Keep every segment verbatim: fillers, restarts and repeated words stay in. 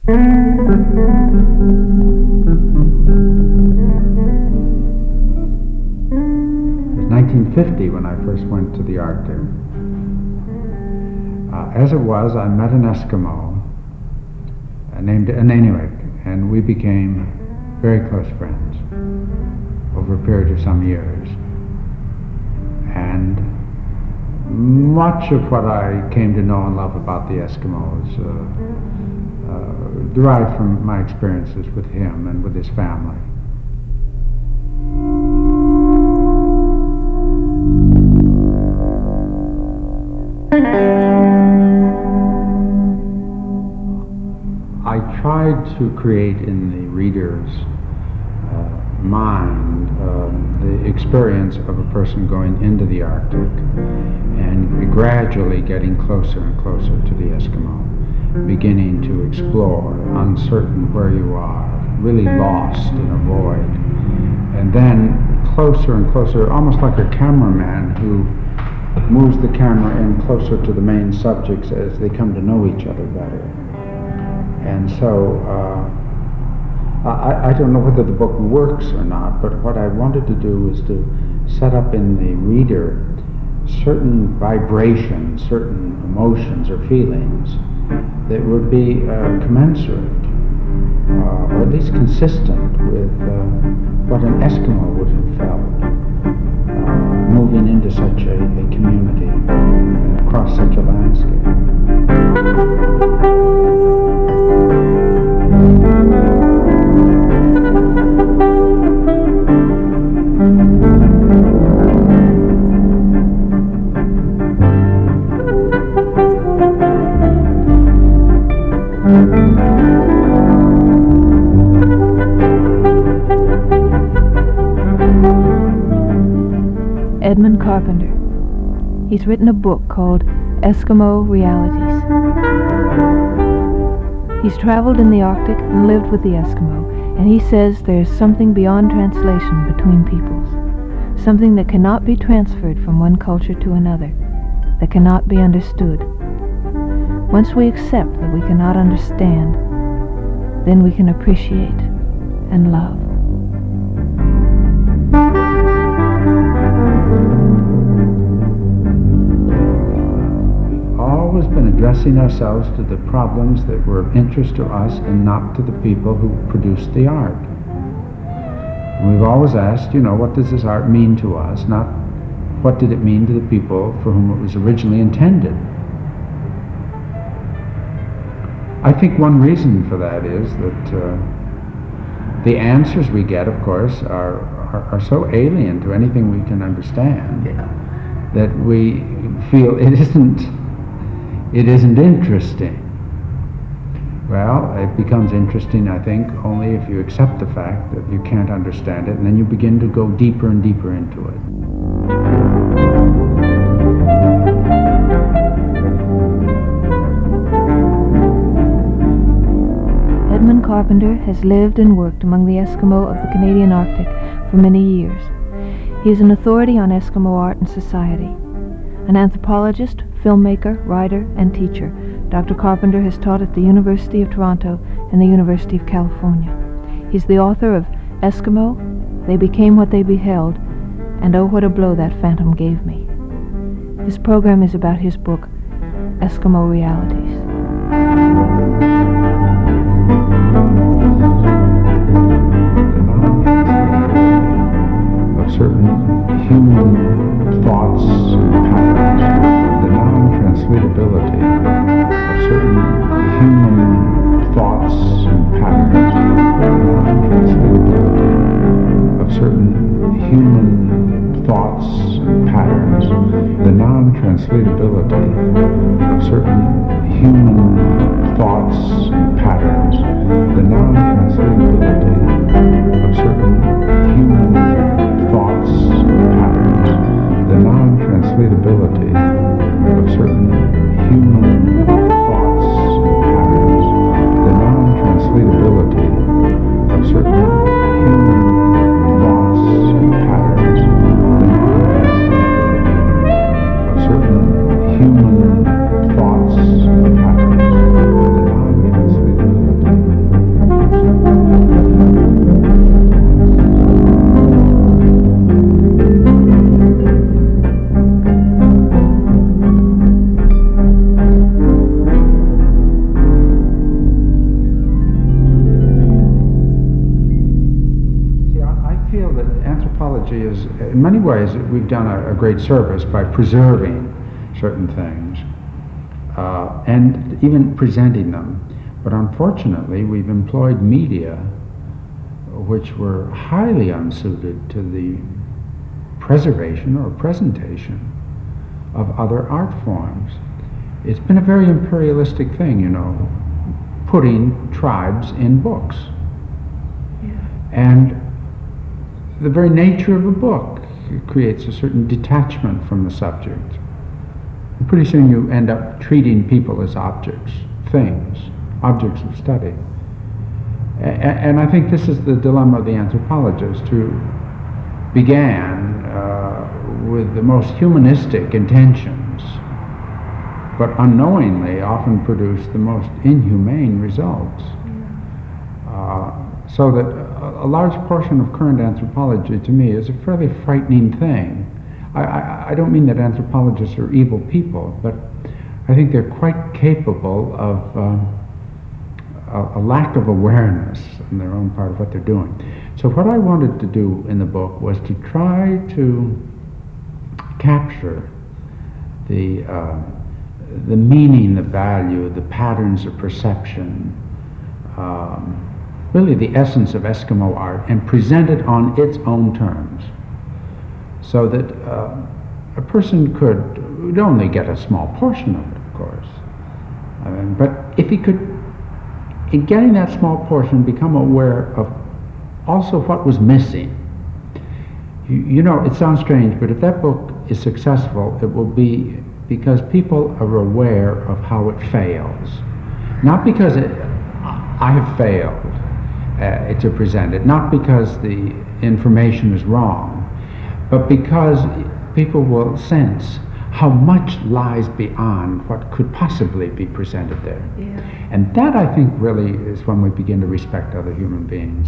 nineteen fifty when I first went to the Arctic. Uh, as it was, I met an Eskimo uh, named Ananiwik, and we became very close friends over a period of some years. And much of what I came to know and love about the Eskimos uh, uh, derived from my experiences with him and with his family. I tried to create in the reader's uh, mind um, the experience of a person going into the Arctic and gradually getting closer and closer to the Eskimo, beginning to explore, uncertain where you are, really lost in a void, and then closer and closer, almost like a cameraman who moves the camera in closer to the main subjects as they come to know each other better. And so, uh, I, I don't know whether the book works or not, but what I wanted to do is to set up in the reader certain vibrations, certain emotions or feelings that would be uh, commensurate, uh, or at least consistent with uh, what an Eskimo would have felt uh, moving into such a, a community and across such a landscape. Edmund Carpenter. He's written a book called Eskimo Realities. He's traveled in the Arctic and lived with the Eskimo, and he says there's something beyond translation between peoples, something that cannot be transferred from one culture to another, that cannot be understood. Once we accept that we cannot understand, then we can appreciate and love. Always been addressing ourselves to the problems that were of interest to us and not to the people who produced the art. And we've always asked, you know, what does this art mean to us, not what did it mean to the people for whom it was originally intended. I think one reason for that is that uh, the answers we get, of course, are, are, are so alien to anything we can understand, yeah, that we feel it isn't It isn't interesting. Well, it becomes interesting, I think, only if you accept the fact that you can't understand it, and then you begin to go deeper and deeper into it. Edmund Carpenter has lived and worked among the Eskimo of the Canadian Arctic for many years. He is an authority on Eskimo art and society. An anthropologist, filmmaker, writer, and teacher, Doctor Carpenter has taught at the University of Toronto and the University of California. He's the author of Eskimo, They Became What They Beheld, and Oh, What a Blow That Phantom Gave Me. This program is about his book, Eskimo Realities. Of certain human thoughts and patterns, the non-translatability of certain human thoughts and patterns, the non-translatability of certain human thoughts and patterns, the non-translatability of certain human thoughts and patterns, the non-translatability of certain human thoughts and patterns, the non-translatability of certain human thoughts and patterns, the non-translatability of certain human thoughts and patterns, the non-translatability of certain human thoughts and patterns, the non-translatability anthropology is, in many ways, we've done a, a great service by preserving certain things uh, and even presenting them. But unfortunately, we've employed media which were highly unsuited to the preservation or presentation of other art forms. It's been a very imperialistic thing, you know, putting tribes in books. Yeah. And the very nature of a book creates a certain detachment from the subject. And pretty soon you end up treating people as objects, things, objects of study. A- and I think this is the dilemma of the anthropologist, who began uh, with the most humanistic intentions, but unknowingly often produced the most inhumane results. Uh, so that a, a large portion of current anthropology, to me, is a fairly frightening thing. I, I, I don't mean that anthropologists are evil people, but I think they're quite capable of uh, a, a lack of awareness on their own part of what they're doing. So what I wanted to do in the book was to try to capture the uh, the meaning, the value, the patterns of perception, um, really the essence of Eskimo art, and present it on its own terms, so that uh, a person could would only get a small portion of it, of course, I mean, but if he could, in getting that small portion, become aware of also what was missing. You, you know, it sounds strange, but if that book is successful, it will be because people are aware of how it fails. Not because it, I have failed uh, to present it, not because the information is wrong, but because people will sense how much lies beyond what could possibly be presented there. Yeah. And that, I think, really is when we begin to respect other human beings.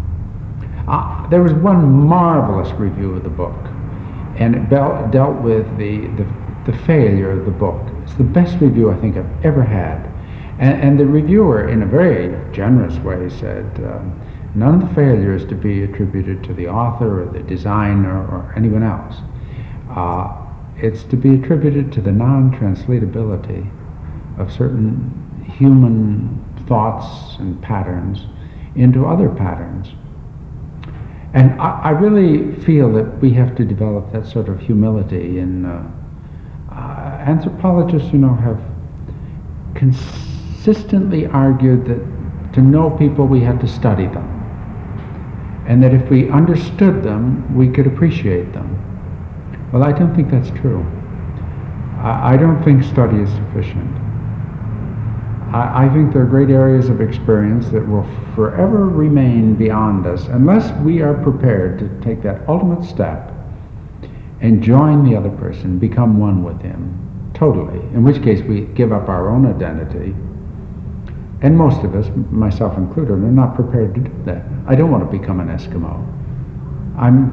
Uh, there was one marvelous review of the book, and it be- dealt with the, the the failure of the book. It's the best review I think I've ever had. And, and the reviewer, in a very generous way, said um, none of the failure is to be attributed to the author or the designer or anyone else. Uh, it's to be attributed to the non-translatability of certain human thoughts and patterns into other patterns. And I, I really feel that we have to develop that sort of humility in uh, Uh, anthropologists, you know, have consistently argued that to know people we had to study them, and that if we understood them, we could appreciate them. Well, I don't think that's true. I, I don't think study is sufficient. I, I think there are great areas of experience that will forever remain beyond us unless we are prepared to take that ultimate step and join the other person, become one with him, totally, in which case we give up our own identity. And most of us, myself included, are not prepared to do that. I don't want to become an Eskimo. I'm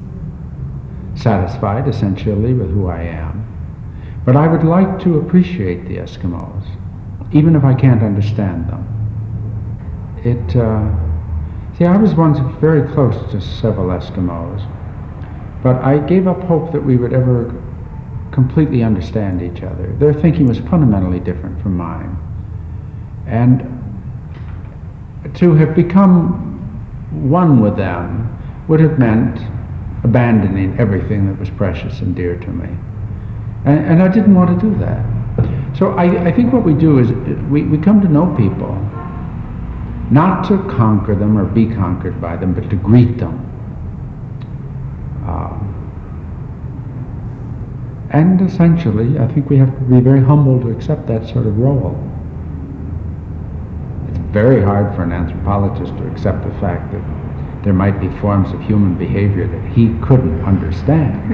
satisfied, essentially, with who I am. But I would like to appreciate the Eskimos, even if I can't understand them. It, uh, see, I was once very close to several Eskimos, but I gave up hope that we would ever completely understand each other. Their thinking was fundamentally different from mine. And to have become one with them would have meant abandoning everything that was precious and dear to me. And, and I didn't want to do that. So I, I think what we do is we, we come to know people, not to conquer them or be conquered by them, but to greet them. Um, and essentially, I think we have to be very humble to accept that sort of role. It's very hard for an anthropologist to accept the fact that there might be forms of human behavior that he couldn't understand.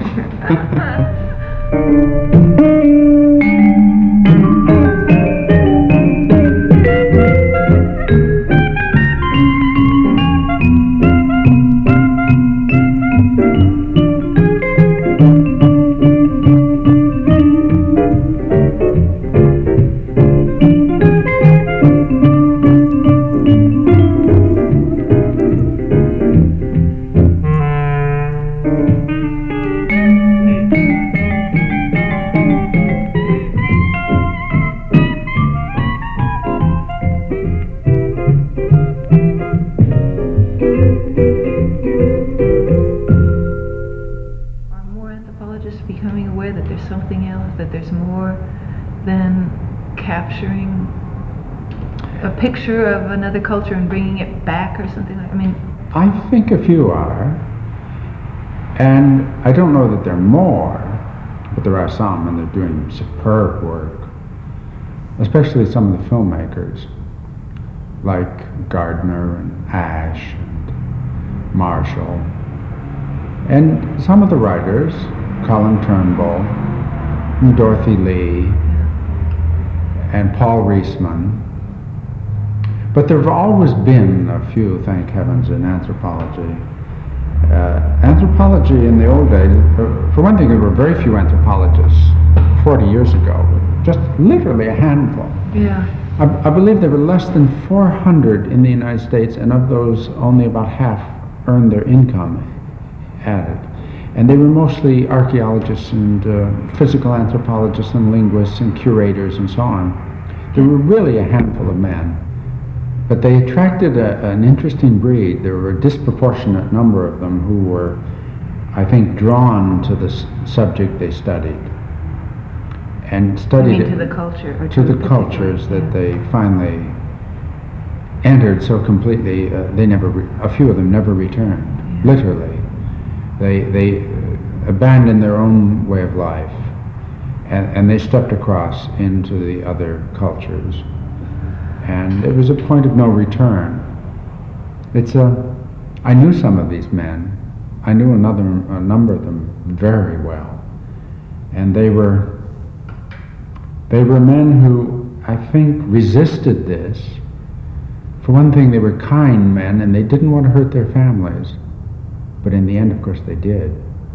that there's more than capturing a picture of another culture and bringing it back or something like, I mean... I think a few are, and I don't know that there are more, but there are some, and they're doing superb work, especially some of the filmmakers, like Gardner and Ash and Marshall, and some of the writers, Colin Turnbull, and Dorothy Lee, and Paul Reisman. But there have always been a few, thank heavens, in anthropology. Uh, anthropology in the old days, for one thing, there were very few anthropologists forty years ago, just literally a handful. Yeah. I, I believe there were less than four hundred in the United States, and of those, only about half earned their income at it. And they were mostly archaeologists and uh, physical anthropologists and linguists and curators and so on. There were really a handful of men. But they attracted a, an interesting breed. There were a disproportionate number of them who were, I think, drawn to the s- subject they studied. And studied you mean to the culture? Or to, to the, the cultures that yeah. they finally entered so completely, uh, they never, re- a few of them never returned, yeah. literally. They, they abandoned their own way of life, and, and they stepped across into the other cultures. And it was a point of no return. It's a, I knew some of these men. I knew another, a number of them very well. And they were, they were men who, I think, resisted this. For one thing, they were kind men, and they didn't want to hurt their families. But in the end, of course, they did.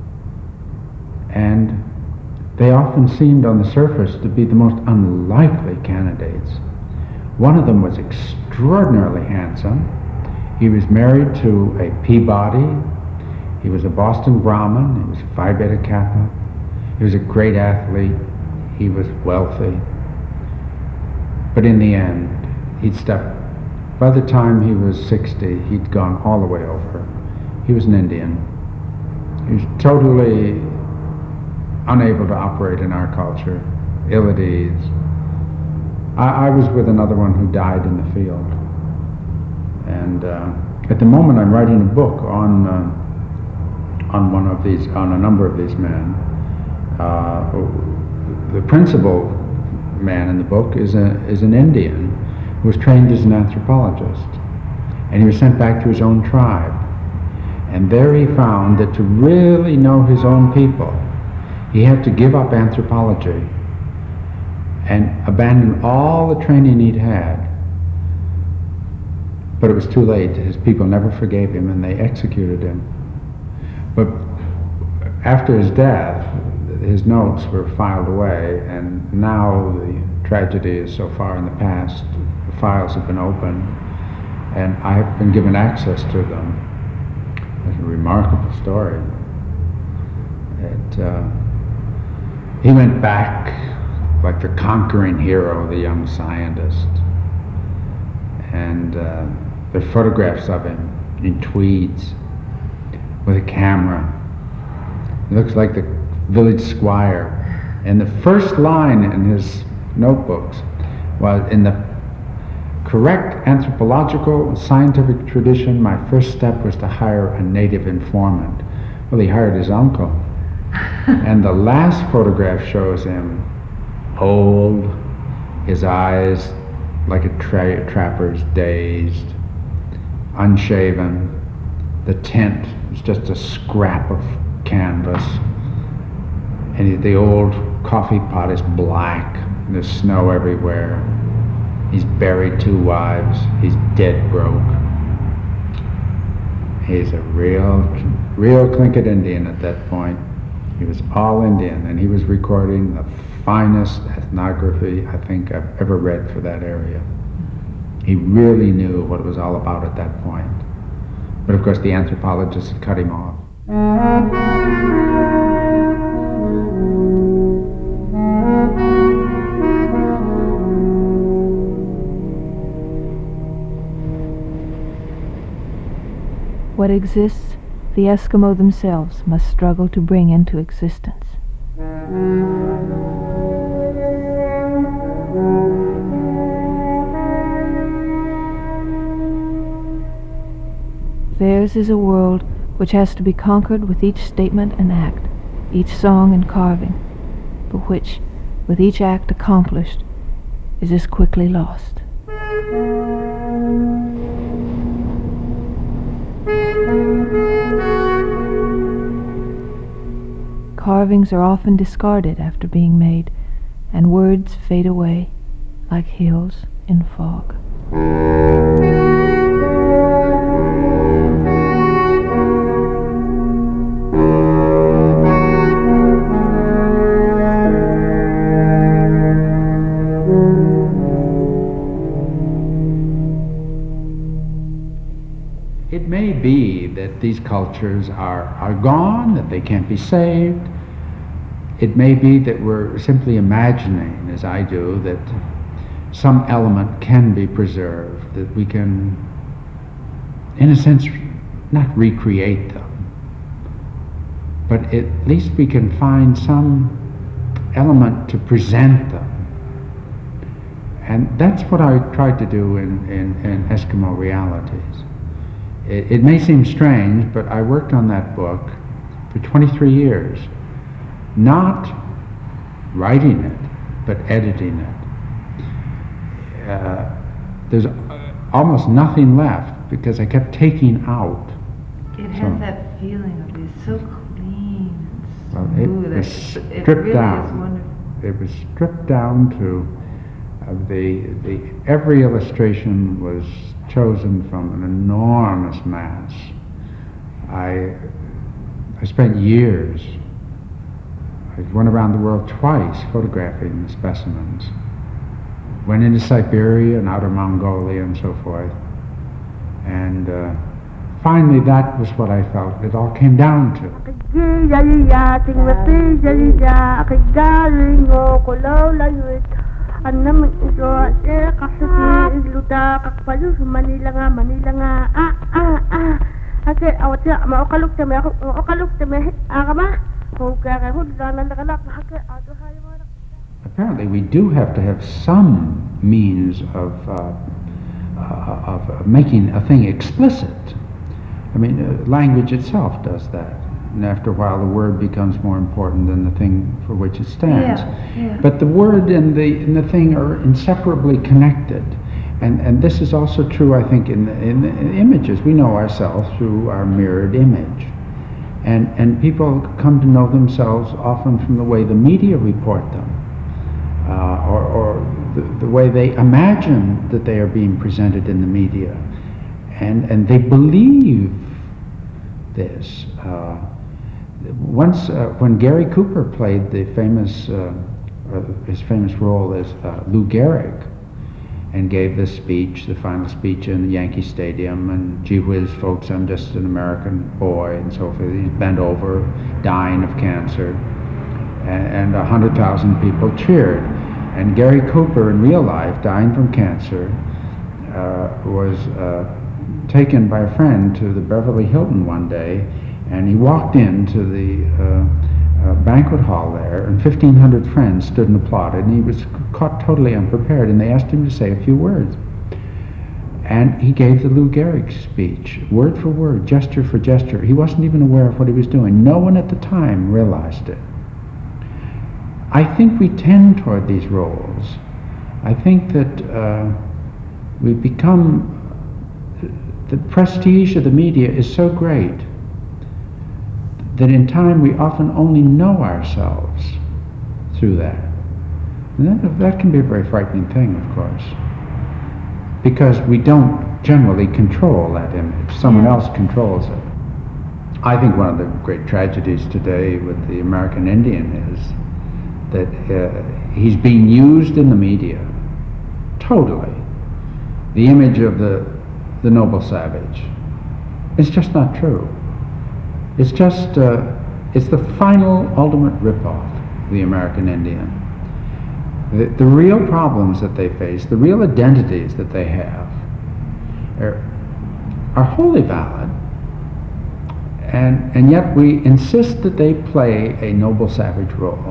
And they often seemed on the surface to be the most unlikely candidates. One of them was extraordinarily handsome. He was married to a Peabody. He was a Boston Brahmin. He was Phi Beta Kappa. He was a great athlete. He was wealthy. But in the end, he'd stepped, by the time he was sixty, he'd gone all the way over. He was an Indian. He was totally unable to operate in our culture, ill at ease. I, I was with another one who died in the field. And uh, at the moment I'm writing a book on uh, on one of these, on a number of these men. Uh, the principal man in the book is, a, is an Indian who was trained as an anthropologist. And he was sent back to his own tribe. And there he found that to really know his own people, he had to give up anthropology and abandon all the training he'd had. But it was too late. His people never forgave him, and they executed him. But after his death, his notes were filed away, and now the tragedy is so far in the past. The files have been opened, and I have been given access to them. It's a remarkable story. It, uh, he went back like the conquering hero, the young scientist. And uh, there are photographs of him in tweeds with a camera. He looks like the village squire. And the first line in his notebooks was, in the correct anthropological scientific tradition, my first step was to hire a native informant. Well, he hired his uncle. And the last photograph shows him old, his eyes like a tra- trapper's, dazed, unshaven. The tent is just a scrap of canvas. And he, the old coffee pot is black. There's snow everywhere. He's buried two wives. He's dead broke. He's a real, real Tlingit Indian at that point. He was all Indian, and he was recording the finest ethnography I think I've ever read for that area. He really knew what it was all about at that point. But of course the anthropologists had cut him off. What exists, the Eskimo themselves must struggle to bring into existence. Theirs is a world which has to be conquered with each statement and act, each song and carving, but which, with each act accomplished, is as quickly lost. Carvings are often discarded after being made, and words fade away like hills in fog. It may be that these cultures are, are gone, that they can't be saved. It may be that we're simply imagining, as I do, that some element can be preserved, that we can, in a sense, not recreate them, but at least we can find some element to present them. And that's what I tried to do in, in, in Eskimo Realities. It, it may seem strange, but I worked on that book for twenty-three years, not writing it, but editing it. Uh, there's almost nothing left because I kept taking out. It has so, that feeling of it's so clean and well, smooth. it was It, stripped it really down. is wonderful. It was stripped down to uh, the the every illustration was chosen from an enormous mass. I I spent years. I went around the world twice photographing the specimens. Went into Siberia and outer Mongolia and so forth. And uh, finally that was what I felt it all came down to. Apparently we do have to have some means of uh, uh, of uh, making a thing explicit. I mean, uh, language itself does that. And after a while the word becomes more important than the thing for which it stands. Yeah, yeah. But the word and the, and the thing are inseparably connected. And, and this is also true, I think, in the, in the images. We know ourselves through our mirrored image. And, and people come to know themselves often from the way the media report them, uh, or, or the, the way they imagine that they are being presented in the media. And, and they believe this. Uh, once, uh, when Gary Cooper played the famous, uh, uh, his famous role as uh, Lou Gehrig, and gave this speech, the final speech in Yankee Stadium, and gee whiz, folks, I'm just an American boy, and so forth. He's bent over, dying of cancer, and a hundred thousand people cheered. And Gary Cooper, in real life, dying from cancer, uh, was uh, taken by a friend to the Beverly Hilton one day, and he walked into the uh, uh, banquet hall there, and fifteen hundred friends stood and applauded, and he was caught totally unprepared, and they asked him to say a few words. And he gave the Lou Gehrig speech, word for word, gesture for gesture. He wasn't even aware of what he was doing. No one at the time realized it. I think we tend toward these roles. I think that uh, we become, the prestige of the media is so great that in time we often only know ourselves through that. And that, that can be a very frightening thing, of course, because we don't generally control that image. Someone else controls it. I think one of the great tragedies today with the American Indian is that uh, he's being used in the media, totally. The image of the, the noble savage. It's just not true. It's just, uh, it's the final, ultimate rip-off of the American Indian. The, the real problems that they face, the real identities that they have, are, are wholly valid, and, and yet we insist that they play a noble savage role.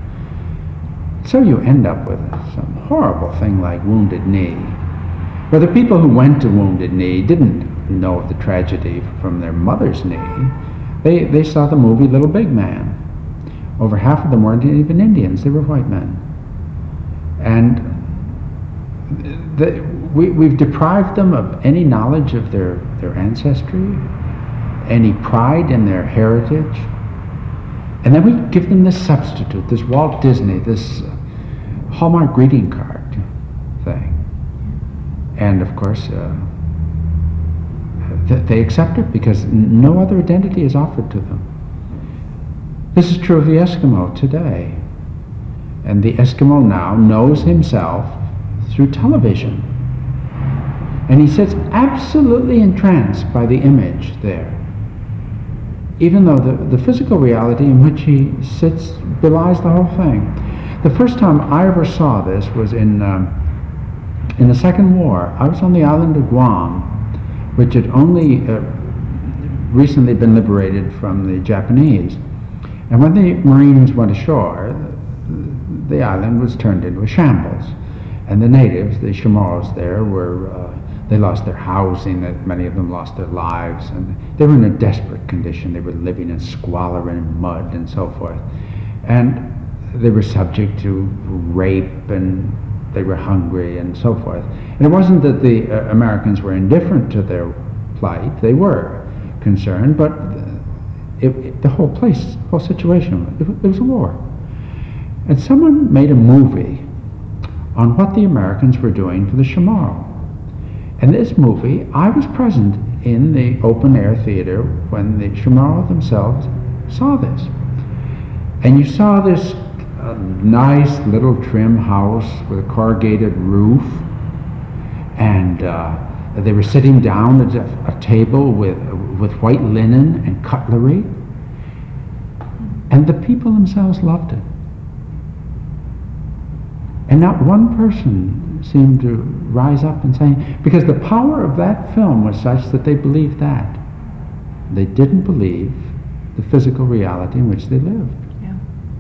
So you end up with some horrible thing like Wounded Knee, where the people who went to Wounded Knee didn't know of the tragedy from their mother's knee, they, they saw the movie Little Big Man. Over half of them weren't even Indians, they were white men. And the, we, we've deprived them of any knowledge of their, their ancestry, any pride in their heritage. And then we give them this substitute, this Walt Disney, this Hallmark greeting card thing. And of course, uh, th- they accept it because no other identity is offered to them. This is true of the Eskimo today. And the Eskimo now knows himself through television. And he sits absolutely entranced by the image there, even though the, the physical reality in which he sits belies the whole thing. The first time I ever saw this was in, um, in the Second War. I was on the island of Guam, which had only uh, recently been liberated from the Japanese. And when the Marines went ashore, the, the island was turned into a shambles. And the natives, the Chamorros there, were, uh, they lost their housing, many of them lost their lives, and they were in a desperate condition. They were living in squalor and mud and so forth. And they were subject to rape, and they were hungry and so forth. And it wasn't that the uh, Americans were indifferent to their plight. They were concerned, but it, it, the whole place, the whole situation, it, it was a war. And someone made a movie on what the Americans were doing to the Chamorro. And this movie, I was present in the open-air theater when the Chamorro themselves saw this. And you saw this uh, nice little trim house with a corrugated roof, and uh, they were sitting down at a, a table with, with white linen and cutlery, and the people themselves loved it. And not one person seemed to rise up and say, because the power of that film was such that they believed that. They didn't believe the physical reality in which they lived. Yeah.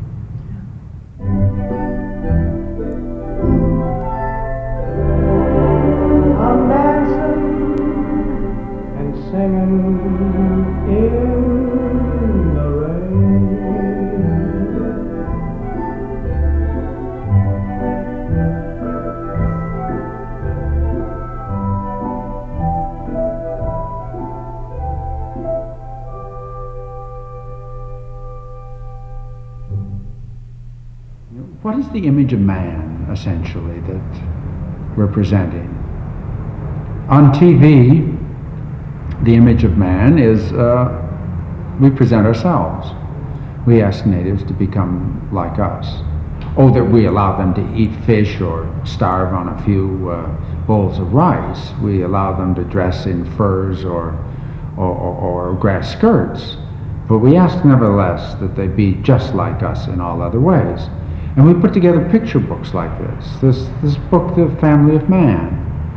I'm dancing and singing in the rain. What is the image of man, essentially, that we're presenting? On T V, the image of man is, uh, we present ourselves. We ask natives to become like us. Oh, that we allow them to eat fish or starve on a few uh, bowls of rice. We allow them to dress in furs or, or, or, or grass skirts. But we ask, nevertheless, that they be just like us in all other ways. And we put together picture books like this. This, this book, The Family of Man.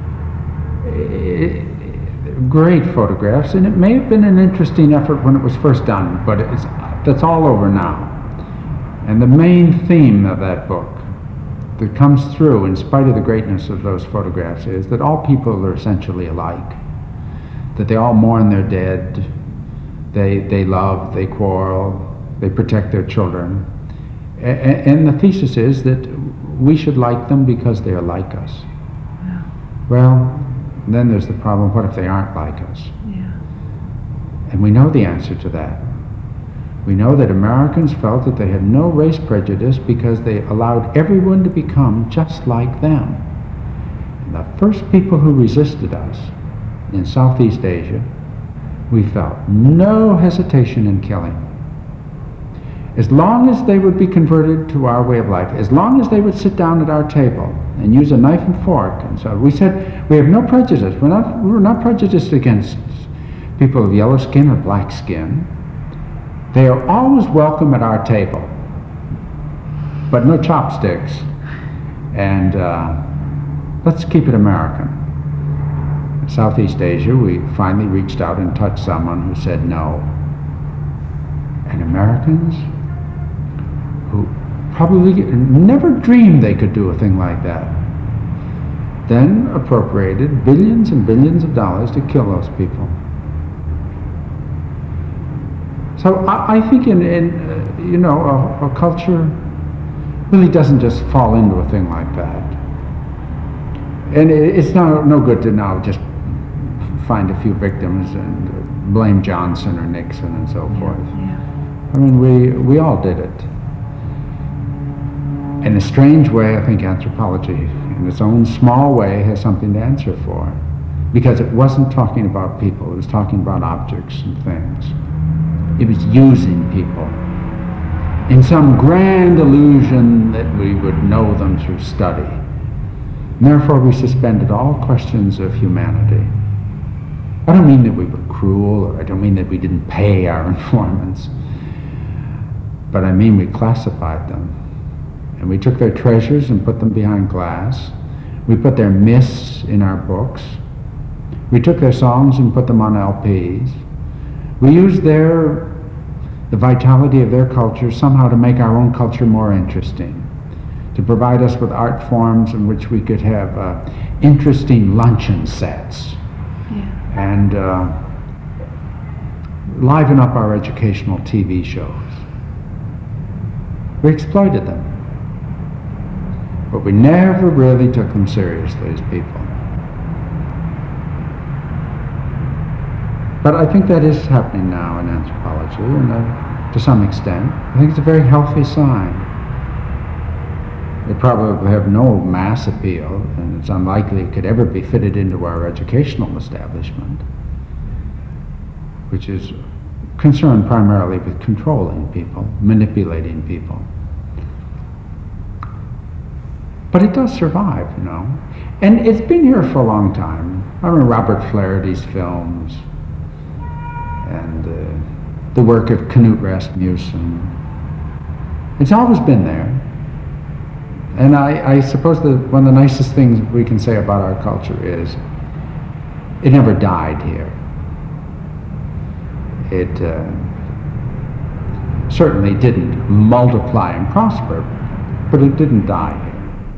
It, great photographs, and it may have been an interesting effort when it was first done, but it's, that's all over now. And the main theme of that book that comes through in spite of the greatness of those photographs is that all people are essentially alike. That they all mourn their dead, they, they love, they quarrel, they protect their children. And the thesis is that we should like them because they are like us. Wow. Well, then there's the problem, what if they aren't like us? Yeah. And we know the answer to that. We know that Americans felt that they had no race prejudice because they allowed everyone to become just like them. And the first people who resisted us in Southeast Asia, we felt no hesitation in killing. As long as they would be converted to our way of life, as long as they would sit down at our table and use a knife and fork, and so we said, we have no prejudice. We're not, we're not prejudiced against people of yellow skin or black skin. They are always welcome at our table, but no chopsticks. And uh, let's keep it American. In Southeast Asia, we finally reached out and touched someone who said no. And Americans, who probably never dreamed they could do a thing like that, then appropriated billions and billions of dollars to kill those people. So I, I think in, in uh, you know, a, a culture really doesn't just fall into a thing like that. And it, it's no, no good to now just find a few victims and uh, blame Johnson or Nixon and so Yeah, forth. yeah. I mean, we, we all did it. In a strange way, I think anthropology, in its own small way, has something to answer for. Because it wasn't talking about people, it was talking about objects and things. It was using people in some grand illusion that we would know them through study. And therefore, we suspended all questions of humanity. I don't mean that we were cruel, or I don't mean that we didn't pay our informants, but I mean we classified them. And we took their treasures and put them behind glass. We put their myths in our books. We took their songs and put them on L Ps. We used their, the vitality of their culture somehow to make our own culture more interesting, to provide us with art forms in which we could have uh, interesting luncheon sets. Yeah. And uh, liven up our educational T V shows. We exploited them, but we never really took them seriously as people. But I think that is happening now in anthropology, and uh, to some extent. I think it's a very healthy sign. It probably have no mass appeal, and it's unlikely it could ever be fitted into our educational establishment, which is concerned primarily with controlling people, manipulating people. But it does survive, you know. And it's been here for a long time. I remember Robert Flaherty's films, and uh, the work of Knut Rasmussen. It's always been there. And I, I suppose that one of the nicest things we can say about our culture is it never died here. It uh, certainly didn't multiply and prosper, but it didn't die here.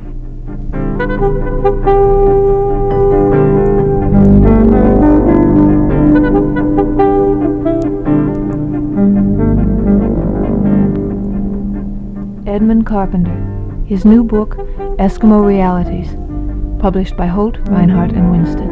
Edmund Carpenter, his new book, Eskimo Realities, published by Holt, Reinhardt and Winston.